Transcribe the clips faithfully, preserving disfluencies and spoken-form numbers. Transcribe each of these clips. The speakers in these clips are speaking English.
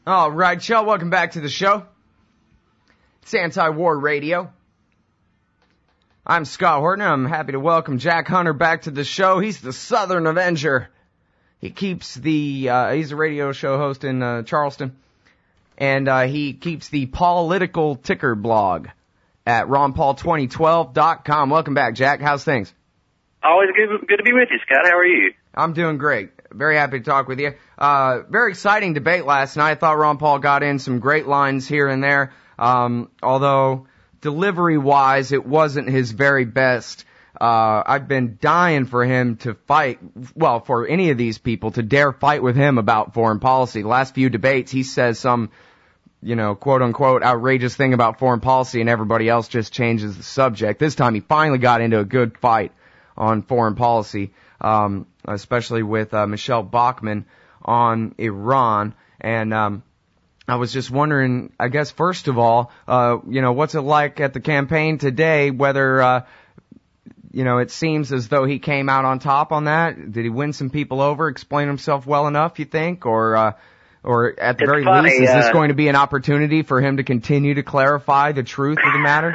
All right, y'all, welcome back to the show. It's Anti-War Radio. I'm Scott Horton. I'm happy to welcome Jack Hunter back to the show. He's the Southern Avenger. He keeps the, uh, he's a radio show host in uh, Charleston. And uh, he keeps the Political Ticker blog at ron paul twenty twelve dot com. Welcome back, Jack. How's things? Always good, good to be with you, Scott. How are you? I'm doing great. Very happy to talk with you. Uh, very exciting debate last night. I thought Ron Paul got in some great lines here and there. Um, although delivery-wise, it wasn't his very best. Uh, I've been dying for him to fight, well, for any of these people to dare fight with him about foreign policy. The last few debates, he says some, you know, quote-unquote outrageous thing about foreign policy and everybody else just changes the subject. This time he finally got into a good fight on foreign policy. Um, especially with uh, Michelle Bachmann on Iran. And um, I was just wondering, I guess, first of all, uh, you know, what's it like at the campaign today, whether, uh, you know, it seems as though he came out on top on that? Did he win some people over, explain himself well enough, you think? Or, uh, or at the it's very funny, least, is uh, this going to be an opportunity for him to continue to clarify the truth of the matter?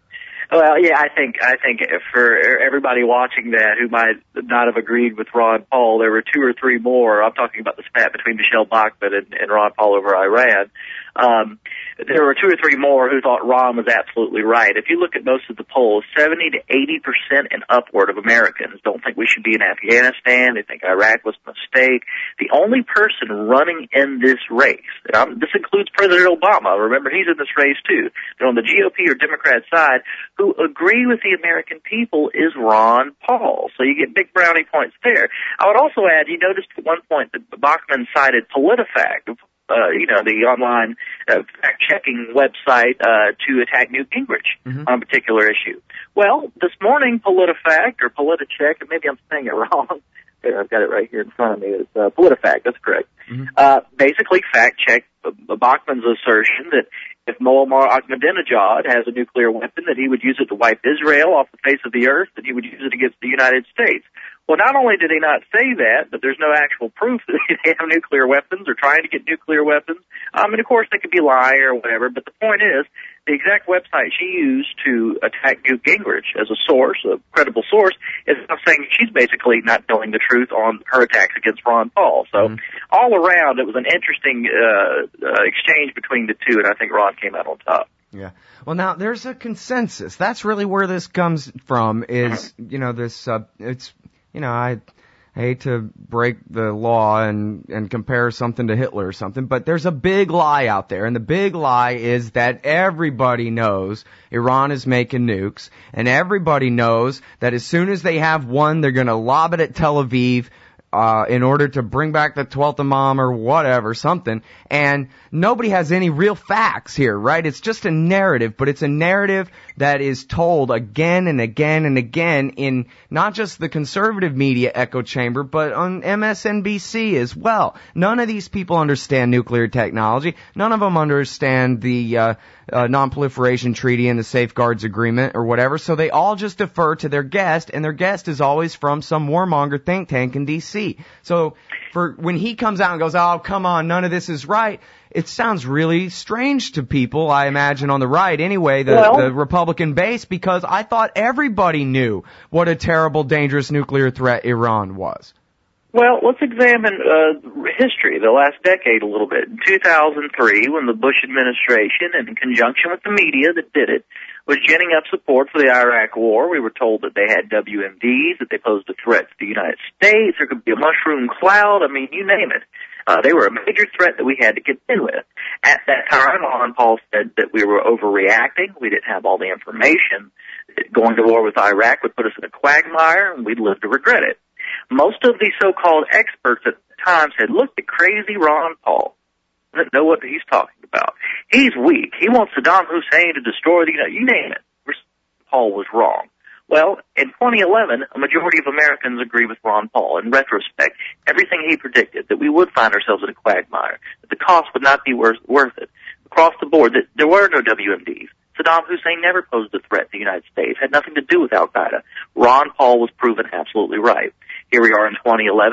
Well, yeah, I think I think for everybody watching that who might not have agreed with Ron Paul, there were two or three more. I'm talking about the spat between Michelle Bachmann and, and Ron Paul over Iran. Um, there were two or three more who thought Ron was absolutely right. If you look at most of the polls, seventy to eighty percent and upward of Americans don't think we should be in Afghanistan. They think Iraq was a mistake. The only person running in this race, and I'm, this includes President Obama, remember he's in this race too, they're on the G O P or Democrat side, who agree with the American people is Ron Paul. So you get big brownie points there. I would also add, you noticed at one point that Bachmann cited PolitiFact, Uh, you know, the online uh, fact-checking website uh, to attack Newt Gingrich mm-hmm. on a particular issue. Well, this morning, PolitiFact or PolitiCheck, and maybe I'm saying it wrong. There, I've got it right here in front of me. It's uh, PolitiFact. That's correct. Mm-hmm. Uh, basically, fact-checked Bachmann's assertion that if Muammar Ahmadinejad has a nuclear weapon, that he would use it to wipe Israel off the face of the earth, that he would use it against the United States. Well, not only did he not say that, but there's no actual proof that they have nuclear weapons or trying to get nuclear weapons. Um, and, of course, they could be lying or whatever. But the point is, the exact website she used to attack Newt Gingrich as a source, a credible source, is now saying she's basically not telling the truth on her attacks against Ron Paul. So mm-hmm. all around, it was an interesting uh, uh, exchange between the two, and I think Ron came out on top. Yeah. Well, now, there's a consensus. That's really where this comes from is, you know, this, uh, it's, you know, I hate to break the law and, and compare something to Hitler or something, but there's a big lie out there, and the big lie is that everybody knows Iran is making nukes, and everybody knows that as soon as they have one, they're going to lob it at Tel Aviv, uh, in order to bring back the twelfth Imam or whatever, something. And nobody has any real facts here, right? It's just a narrative, but it's a narrative that is told again and again and again in not just the conservative media echo chamber, but on M S N B C as well. None of these people understand nuclear technology. None of them understand the, uh, uh, non-proliferation treaty and the safeguards agreement or whatever. So they all just defer to their guest, and their guest is always from some warmonger think tank in D C. So for when he comes out and goes, oh, come on, none of this is right, it sounds really strange to people, I imagine, on the right anyway, the, well, the Republican base, because I thought everybody knew what a terrible, dangerous nuclear threat Iran was. Well, let's examine uh, history, the last decade a little bit. In two thousand three, when the Bush administration, in conjunction with the media that did it, was ginning up support for the Iraq war, we were told that they had W M Ds, that they posed a threat to the United States, there could be a mushroom cloud, I mean, you name it. Uh, they were a major threat that we had to contend with. At that time, Ron Paul said that we were overreacting, we didn't have all the information. Going to war with Iraq would put us in a quagmire, and we'd live to regret it. Most of the so-called experts at the time said, look at crazy Ron Paul. Doesn't know what he's talking about. He's weak. He wants Saddam Hussein to destroy the, you know, you name it. Paul was wrong. Well, in twenty eleven, a majority of Americans agree with Ron Paul. In retrospect, everything he predicted, that we would find ourselves in a quagmire, that the cost would not be worth, worth it. Across the board, that there were no W M Ds. Saddam Hussein never posed a threat to the United States, had nothing to do with Al-Qaeda. Ron Paul was proven absolutely right. Here we are in twenty eleven.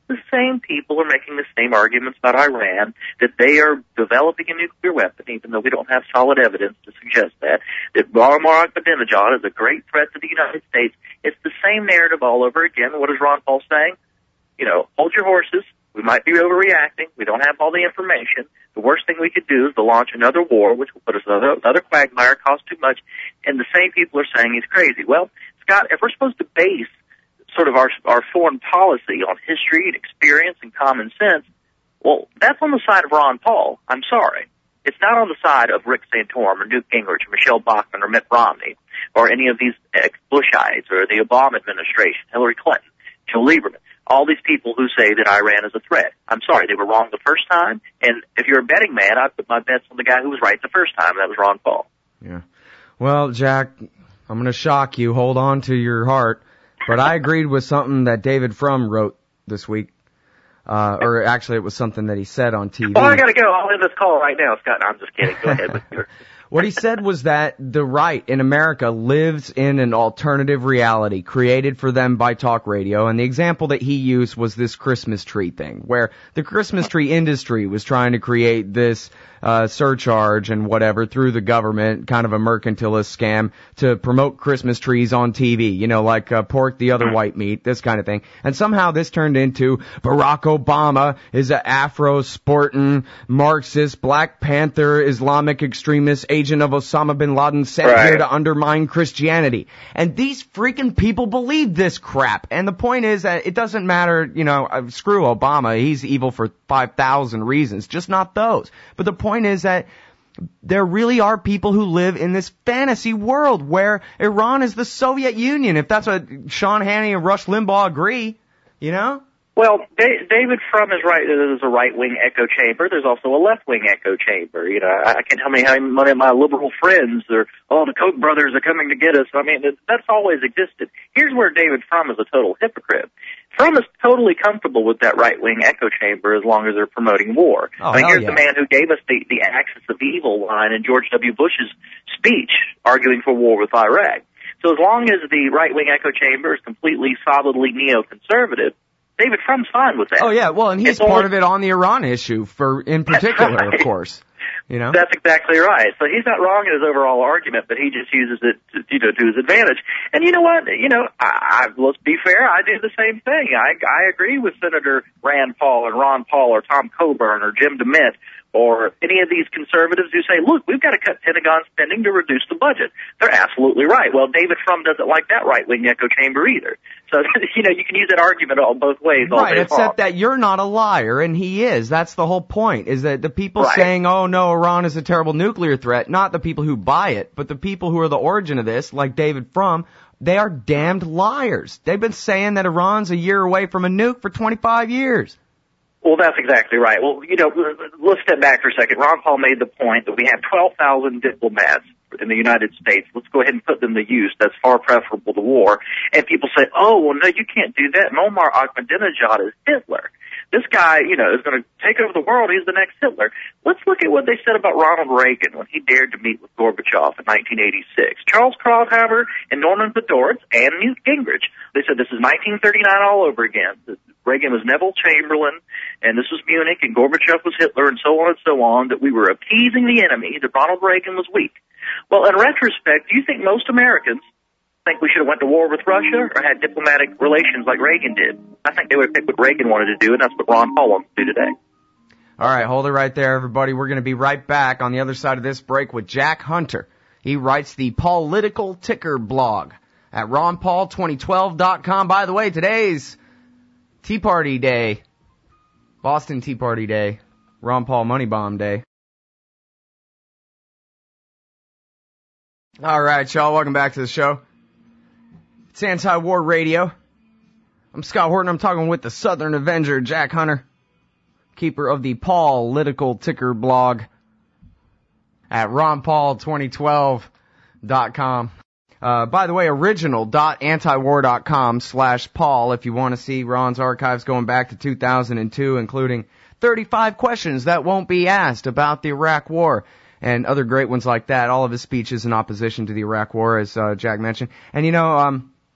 the same people are making the same arguments about Iran, that they are developing a nuclear weapon, even though we don't have solid evidence to suggest that, that Muammar Ahmadinejad is a great threat to the United States. It's the same narrative all over again. What is Ron Paul saying? You know, hold your horses. We might be overreacting. We don't have all the information. The worst thing we could do is to launch another war, which will put us in another, another quagmire, cost too much, and the same people are saying he's crazy. Well, Scott, if we're supposed to base sort of our our foreign policy on history and experience and common sense, well, that's on the side of Ron Paul. I'm sorry. It's not on the side of Rick Santorum or Newt Gingrich or Michelle Bachmann or Mitt Romney or any of these ex-Bushites or the Obama administration, Hillary Clinton, Joe Lieberman, all these people who say that Iran is a threat. I'm sorry, they were wrong the first time, and if you're a betting man, I'd put my bets on the guy who was right the first time, and that was Ron Paul. Yeah. Well, Jack, I'm going to shock you. Hold on to your heart. But I agreed with something that David Frum wrote this week. Uh, or actually, it was something that he said on T V. Oh, I got to go. I'll end this call right now, Scott. No, I'm just kidding. Go ahead with your... What he said was that the right in America lives in an alternative reality created for them by talk radio, and the example that he used was this Christmas tree thing, where the Christmas tree industry was trying to create this uh surcharge and whatever through the government, kind of a mercantilist scam, to promote Christmas trees on T V, you know, like uh, pork the other white meat, this kind of thing. And somehow this turned into Barack Obama is an Afro-sporting, Marxist, Black Panther, Islamic extremist, agent of Osama bin Laden sent right here to undermine Christianity. And these freaking people believe this crap. And the point is that it doesn't matter, you know, uh, screw Obama. He's evil for five thousand reasons, just not those. But the point is that there really are people who live in this fantasy world where Iran is the Soviet Union, if that's what Sean Hannity and Rush Limbaugh agree, you know? Well, da- David Frum is right. There's a right-wing echo chamber. There's also a left-wing echo chamber. You know, I, I can't tell me how many of my liberal friends are, oh, the Koch brothers are coming to get us. I mean, that's always existed. Here's where David Frum is a total hypocrite. Frum is totally comfortable with that right-wing echo chamber as long as they're promoting war. Oh, I mean, here's yeah. the man who gave us the, the axis of evil line in George W. Bush's speech arguing for war with Iraq. So as long as the right-wing echo chamber is completely, solidly neoconservative, David Frum's fine with that. Oh, yeah, well, and he's it's part only, of it on the Iran issue, for in particular, right. Of course. You know? That's exactly right. So he's not wrong in his overall argument, but he just uses it to, you know, to his advantage. And you know what? You know, I, I, let's be fair, I do the same thing. I, I agree with Senator Rand Paul and Ron Paul or Tom Coburn or Jim DeMint or any of these conservatives who say, look, we've got to cut Pentagon spending to reduce the budget. They're absolutely right. Well, David Frum doesn't like that right-wing echo chamber either. So, you know, you can use that argument all both ways. All right, day except long. that you're not a liar, and he is. That's the whole point, is that the people right. saying, oh, no, Iran is a terrible nuclear threat, not the people who buy it, but the people who are the origin of this, like David Frum, they are damned liars. They've been saying that Iran's a year away from a nuke for twenty-five years. Well, that's exactly right. Well, you know, let's step back for a second. Ron Paul made the point that we have twelve thousand diplomats in the United States. Let's go ahead and put them to use. That's far preferable to war. And people say, oh, well, no, you can't do that. Muammar Ahmadinejad is Hitler. This guy, you know, is going to take over the world. He's the next Hitler. Let's look at what they said about Ronald Reagan when he dared to meet with Gorbachev in nineteen eighty-six. Charles Krauthammer and Norman Podhoretz and Newt Gingrich. They said this is nineteen thirty-nine all over again. Reagan was Neville Chamberlain, and this was Munich, and Gorbachev was Hitler, and so on and so on, that we were appeasing the enemy, that Ronald Reagan was weak. Well, in retrospect, do you think most Americans think we should have went to war with Russia or had diplomatic relations like Reagan did? I think they would have picked what Reagan wanted to do, and that's what Ron Paul wants to do today. All right, hold it right there, everybody. We're going to be right back on the other side of this break with Jack Hunter. He writes the Political Ticker blog at ron paul twenty twelve dot com. By the way, today's Tea Party Day, Boston Tea Party Day, Ron Paul Money Bomb Day. All right, y'all, welcome back to the show. It's Anti-War Radio. I'm Scott Horton. I'm talking with the Southern Avenger, Jack Hunter, keeper of the Political Ticker blog at ron paul twenty twelve dot com. Uh, by the way, original.antiwar.com slash Paul if you want to see Ron's archives going back to two thousand two, including thirty-five questions that won't be asked about the Iraq War and other great ones like that. All of his speeches in opposition to the Iraq War, as uh, Jack mentioned. And, you know, um,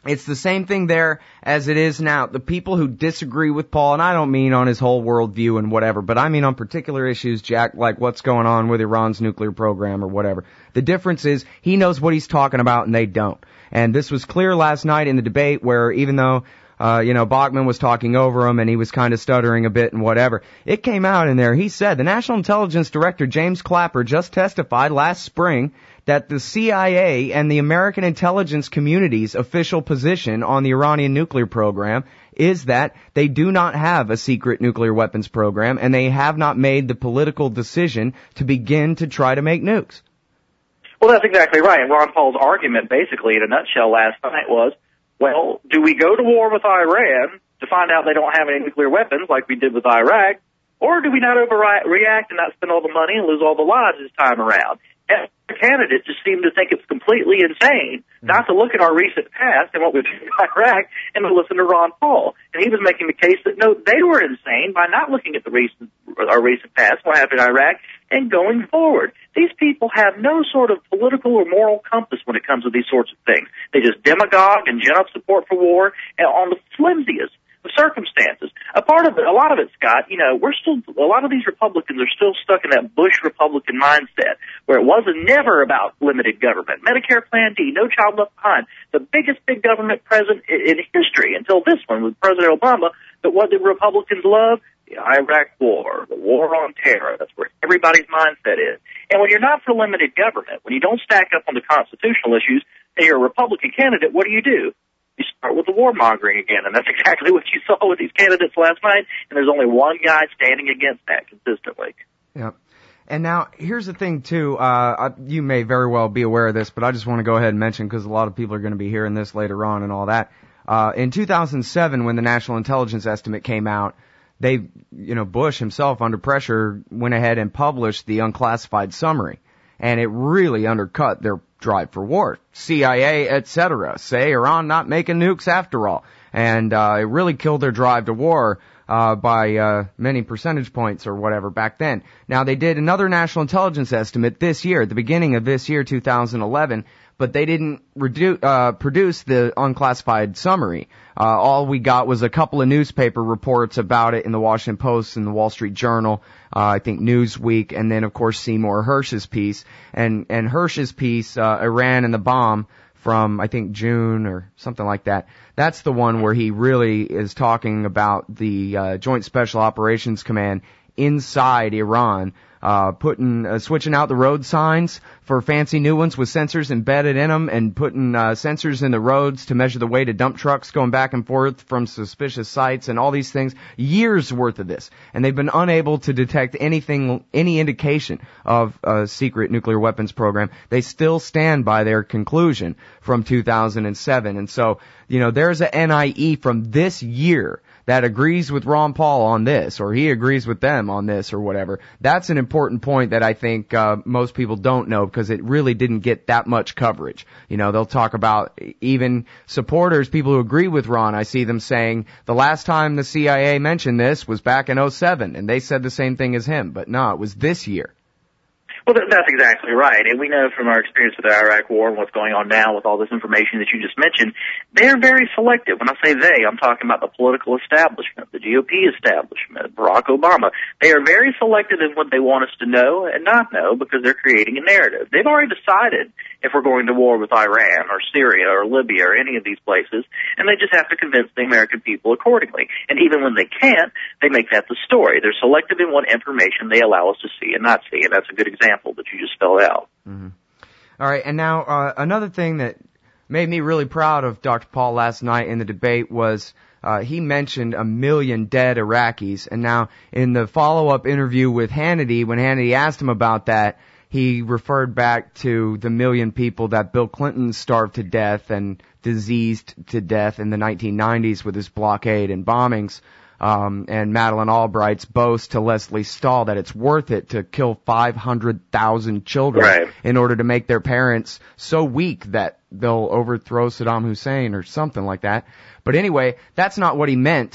It's the same thing there as it is now. The people who disagree with Paul, and I don't mean on his whole worldview and whatever, but I mean on particular issues, Jack, like what's going on with Iran's nuclear program or whatever. The difference is he knows what he's talking about and they don't. And this was clear last night in the debate where even though, uh, you know, Bachmann was talking over him and he was kind of stuttering a bit and whatever, it came out in there. He said the National Intelligence Director, James Clapper, just testified last spring that the C I A and the American intelligence community's official position on the Iranian nuclear program is that they do not have a secret nuclear weapons program and they have not made the political decision to begin to try to make nukes. Well, that's exactly right. And Ron Paul's argument, basically, in a nutshell last night was, well, do we go to war with Iran to find out they don't have any nuclear weapons like we did with Iraq, or do we not overreact and not spend all the money and lose all the lives this time around? And the candidates just seem to think it's completely insane not to look at our recent past and what we've done in Iraq and to listen to Ron Paul. And he was making the case that, no, they were insane by not looking at the recent, our recent past, what happened in Iraq, and going forward. These people have no sort of political or moral compass when it comes to these sorts of things. They just demagogue and gin up support for war and on the flimsiest of circumstances. A part of it, a lot of it, Scott, you know, we're still, a lot of these Republicans are still stuck in that Bush Republican mindset where it wasn't never about limited government. Medicare Plan D, No Child Left Behind, the biggest big government present in history until this one with President Obama. But what did Republicans love? The Iraq War, the war on terror. That's where everybody's mindset is. And when you're not for limited government, when you don't stack up on the constitutional issues, and you're a Republican candidate, what do you do? You start with the warmongering again, and that's exactly what you saw with these candidates last night, and there's only one guy standing against that consistently. Yep. And now, here's the thing, too. Uh, you may very well be aware of this, but I just want to go ahead and mention, because a lot of people are going to be hearing this later on and all that. Uh, in two thousand seven, when the National Intelligence Estimate came out, they, you know, Bush himself, under pressure, went ahead and published the unclassified summary. And it really undercut their drive for war. C I A, et cetera, say Iran not making nukes after all. And uh, it really killed their drive to war uh, by uh, many percentage points or whatever back then. Now, they did another national intelligence estimate this year, at the beginning of this year, two thousand eleven, but they didn't redu- uh, produce the unclassified summary. Uh, all we got was a couple of newspaper reports about it in the Washington Post and the Wall Street Journal, uh, I think Newsweek, and then, of course, Seymour Hersh's piece. And, and Hersh's piece, uh, Iran and the Bomb, from, I think, June or something like that. That's the one where he really is talking about the uh, Joint Special Operations Command inside Iran, uh, putting, uh, switching out the road signs for fancy new ones with sensors embedded in them and putting, uh, sensors in the roads to measure the weight of dump trucks going back and forth from suspicious sites and all these things. Years worth of this. And they've been unable to detect anything, any indication of a secret nuclear weapons program. They still stand by their conclusion from two thousand seven. And so, you know, there's an N I E from this year that agrees with Ron Paul on this, or he agrees with them on this, or whatever. That's an important point that I think uh, most people don't know, because it really didn't get that much coverage. You know, they'll talk about even supporters, people who agree with Ron. I see them saying the last time the C I A mentioned this was back in oh seven, and they said the same thing as him. But no, it was this year. Well, that's exactly right. And we know from our experience with the Iraq War and what's going on now with all this information that you just mentioned, they're very selective. When I say they, I'm talking about the political establishment, the G O P establishment, Barack Obama. They are very selective in what they want us to know and not know, because they're creating a narrative. They've already decided if we're going to war with Iran or Syria or Libya or any of these places, and they just have to convince the American people accordingly. And even when they can't, they make that the story. They're selective in what information they allow us to see and not see, and that's a good example that you just spelled out. Mm-hmm. All right, and now uh, another thing that made me really proud of Doctor Paul last night in the debate was uh, he mentioned a million dead Iraqis, and now in the follow-up interview with Hannity, when Hannity asked him about that, he referred back to the million people that Bill Clinton starved to death and diseased to death in the nineteen nineties with his blockade and bombings. Um, and Madeleine Albright's boast to Leslie Stahl that it's worth it to kill five hundred thousand children right. in order to make their parents so weak that they'll overthrow Saddam Hussein or something like that. But anyway, that's not what he meant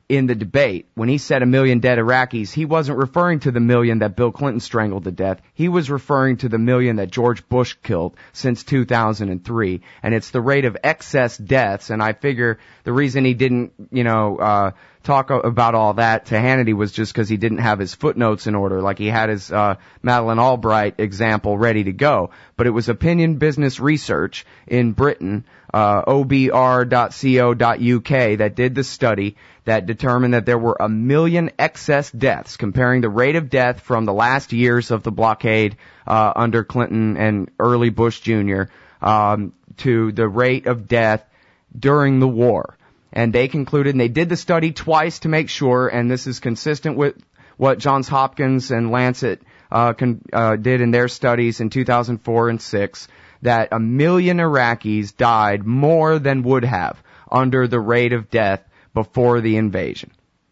in the debate, when he said a million dead Iraqis, he wasn't referring to the million that Bill Clinton strangled to death. He was referring to the million that George Bush killed since two thousand three. And it's the rate of excess deaths. And I figure the reason he didn't, you know, uh, talk about all that to Hannity was just because he didn't have his footnotes in order, like he had his uh, Madeleine Albright example ready to go. But it was Opinion Business Research in Britain, uh, O B R dot co dot U K, that did the study that determined that there were a million excess deaths, comparing the rate of death from the last years of the blockade uh, under Clinton and early Bush Junior um, to the rate of death during the war. And they concluded, and they did the study twice to make sure, and this is consistent with what Johns Hopkins and Lancet uh, con, uh, did in their studies in two thousand four and six, that a million Iraqis died more than would have under the rate of death before the invasion.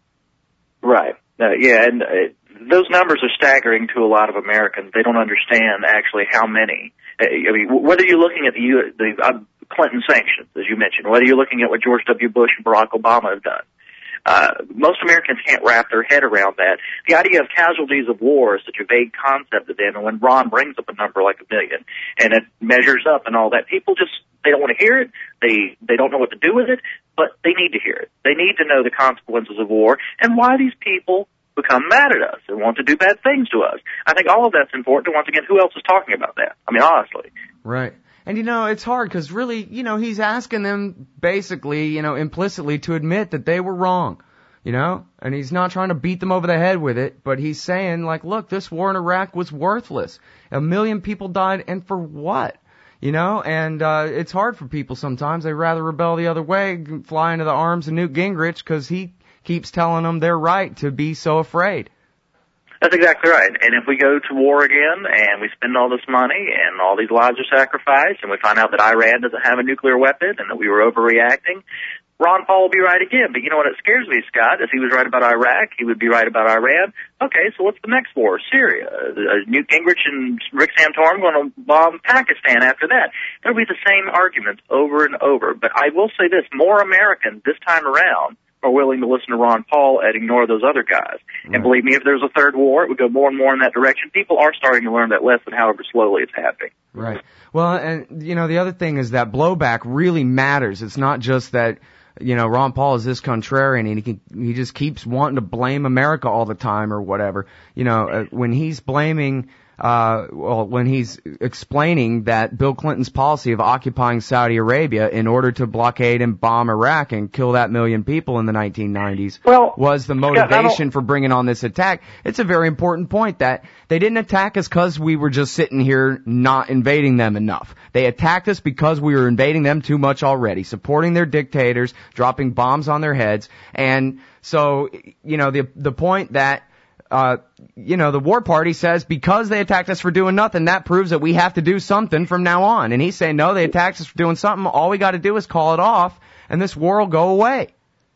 Right. Uh, yeah, and uh, those numbers are staggering to a lot of Americans. They don't understand actually how many. Uh, I mean, whether you're looking at the, U- the uh, Clinton sanctions, as you mentioned, whether you're looking at what George W. Bush and Barack Obama have done, uh, most Americans can't wrap their head around that. The idea of casualties of war is such a vague concept to them, and when Ron brings up a number like a million, and it measures up and all that, people just, they don't want to hear it, they, they don't know what to do with it, but they need to hear it. They need to know the consequences of war and why these people become mad at us and want to do bad things to us. I think all of that's important, and once again, who else is talking about that? I mean, honestly. Right. And, you know, it's hard because really, you know, he's asking them basically, you know, implicitly to admit that they were wrong, you know, and he's not trying to beat them over the head with it, but he's saying, like, look, this war in Iraq was worthless. A million people died, and for what? You know, and uh, it's hard for people sometimes. They rather rebel the other way, fly into the arms of Newt Gingrich because he keeps telling them they're right to be so afraid. That's exactly right. And if we go to war again and we spend all this money and all these lives are sacrificed and we find out that Iran doesn't have a nuclear weapon and that we were overreacting, Ron Paul will be right again. But you know what it scares me, Scott? If he was right about Iraq, he would be right about Iran. Okay, so what's the next war? Syria. Uh, Newt Gingrich and Rick Santorum going to bomb Pakistan after that. It'll be the same arguments over and over. But I will say this, more Americans this time around are willing to listen to Ron Paul and ignore those other guys. Right. And believe me, if there's a third war, it would go more and more in that direction. People are starting to learn that lesson, however slowly it's happening. Right. Well, and, you know, the other thing is that blowback really matters. It's not just that, you know, Ron Paul is this contrarian and he can, he just keeps wanting to blame America all the time or whatever. You know, uh, when he's blaming, uh, well, when he's explaining that Bill Clinton's policy of occupying Saudi Arabia in order to blockade and bomb Iraq and kill that million people in the nineteen nineties well, was the motivation for bringing on this attack. It's a very important point that they didn't attack us because we were just sitting here not invading them enough. They attacked us because we were invading them too much already, supporting their dictators, dropping bombs on their heads. And so, you know, the the point that Uh, you know, the war party says because they attacked us for doing nothing, that proves that we have to do something from now on. And he's saying, no, they attacked us for doing something. All we got to do is call it off, and this war will go away.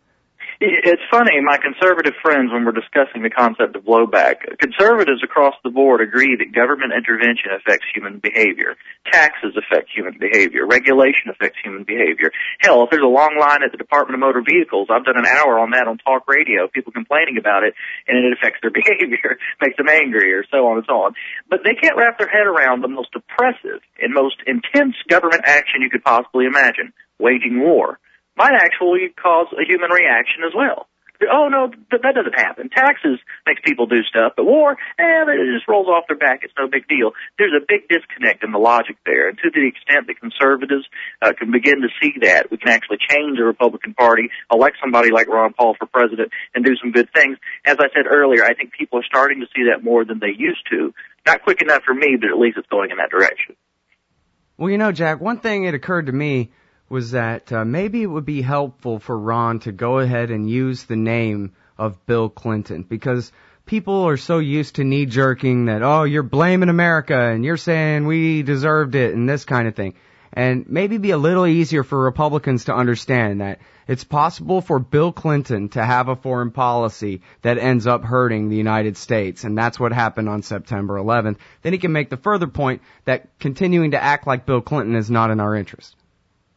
It's funny, my conservative friends, when we're discussing the concept of blowback, conservatives across the board agree that government intervention affects human behavior. Taxes affect human behavior. Regulation affects human behavior. Hell, if there's a long line at the Department of Motor Vehicles, I've done an hour on that on talk radio, people complaining about it, and it affects their behavior, makes them angry, or so on and so on. But they can't wrap their head around the most oppressive and most intense government action you could possibly imagine, waging war. Might actually cause a human reaction as well. Oh, no, th- that doesn't happen. Taxes makes people do stuff, but war, eh, it just rolls off their back. It's no big deal. There's a big disconnect in the logic there, and to the extent that conservatives uh, can begin to see that, we can actually change the Republican Party, elect somebody like Ron Paul for president, and do some good things. As I said earlier, I think people are starting to see that more than they used to. Not quick enough for me, but at least it's going in that direction. Well, you know, Jack, one thing that occurred to me was that uh, maybe it would be helpful for Ron to go ahead and use the name of Bill Clinton, because people are so used to knee-jerking that, oh, you're blaming America and you're saying we deserved it and this kind of thing. And maybe be a little easier for Republicans to understand that it's possible for Bill Clinton to have a foreign policy that ends up hurting the United States, and that's what happened on September eleventh. Then he can make the further point that continuing to act like Bill Clinton is not in our interest.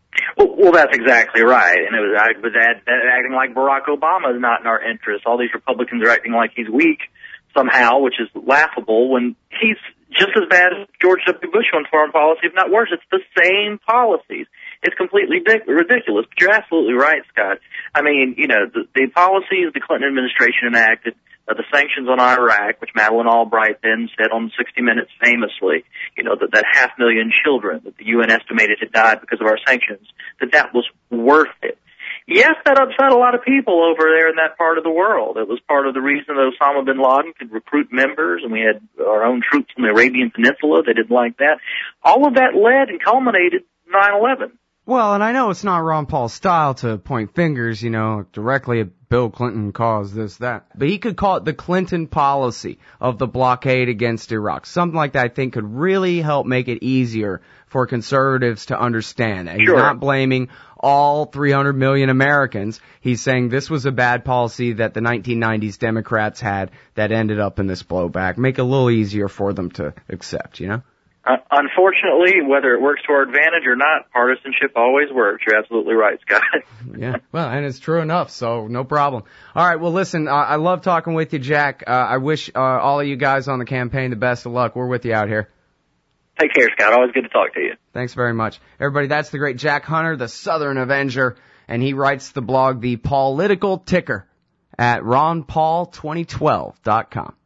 Well, well, that's exactly right. And it was, I was ad, acting like Barack Obama is not in our interest. All these Republicans are acting like he's weak somehow, which is laughable when he's just as bad as George W. Bush on foreign policy, if not worse. It's the same policies. It's completely ridiculous. But you're absolutely right, Scott. I mean, you know, the, the policies the Clinton administration enacted, uh, the sanctions on Iraq, which Madeleine Albright then said on sixty minutes famously, you know, that that half million children that the U N estimated had died because of our sanctions, that that was worth it. Yes, that upset a lot of people over there in that part of the world. It was part of the reason that Osama bin Laden could recruit members, and we had our own troops on the Arabian Peninsula. They didn't like that. All of that led and culminated in nine eleven. Well, and I know it's not Ron Paul's style to point fingers, you know, directly at Bill Clinton caused this, that. But he could call it the Clinton policy of the blockade against Iraq. Something like that I think could really help make it easier for conservatives to understand. And sure. He's not blaming all three hundred million Americans. He's saying this was a bad policy that the nineteen nineties Democrats had that ended up in this blowback. Make it a little easier for them to accept, you know? Uh, unfortunately, whether it works to our advantage or not, partisanship always works. You're absolutely right, Scott. Yeah, well, and it's true enough, so no problem. All right, well, listen, uh, I love talking with you, Jack. Uh, I wish uh, all of you guys on the campaign the best of luck. We're with you out here. Take care, Scott. Always good to talk to you. Thanks very much. Everybody, that's the great Jack Hunter, the Southern Avenger, and he writes the blog, The Political Ticker, at ron paul twenty twelve dot com.